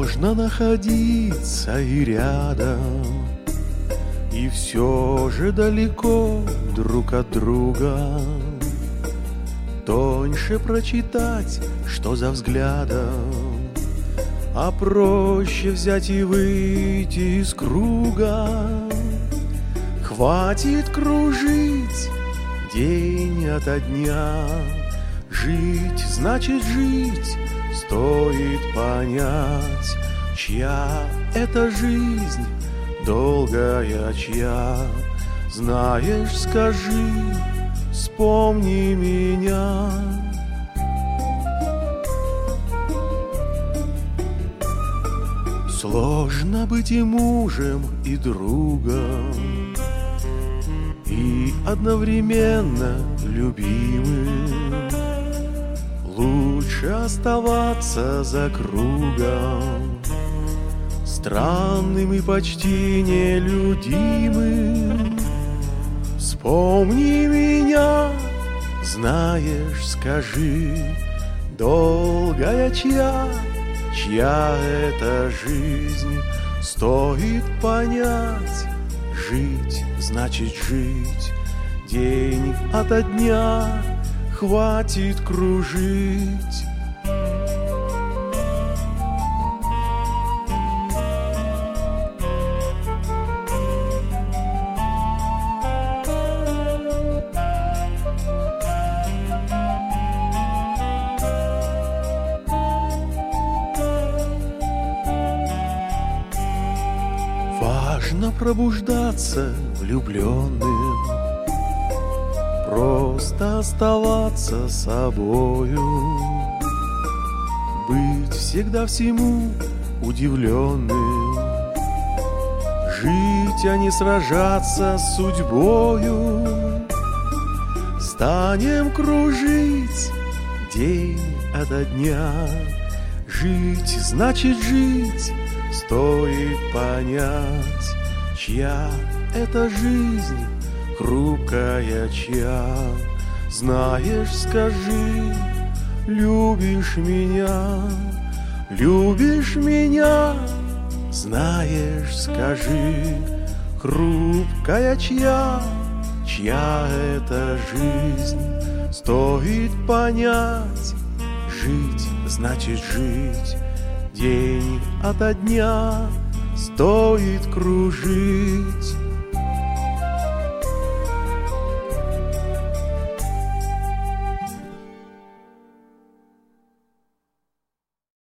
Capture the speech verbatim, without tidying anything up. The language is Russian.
Можно находиться и рядом, и все же далеко друг от друга. Тоньше прочитать, что за взглядом, а проще взять и выйти из круга. Хватит кружить день ото дня, жить значит жить, стоит понять, чья это жизнь, долгая чья. Знаешь, скажи, вспомни меня. Сложно быть и мужем, и другом, и одновременно любимым. Лучше оставаться за кругом, странным и почти нелюдимым. Вспомни меня, знаешь, скажи, долгая чья, чья это жизнь, стоит понять, жить значит жить, день ото дня хватит кружить. Важно пробуждаться влюбленным, просто оставаться собою, быть всегда всему удивленным, жить, а не сражаться с судьбою. Станем кружить день ото дня, жить значит жить, стоит понять, чья это жизнь, хрупкая чья. Знаешь, скажи, любишь меня, любишь меня. Знаешь, скажи, хрупкая чья, чья это жизнь, стоит понять, жить значит жить, день ото дня стоит кружить.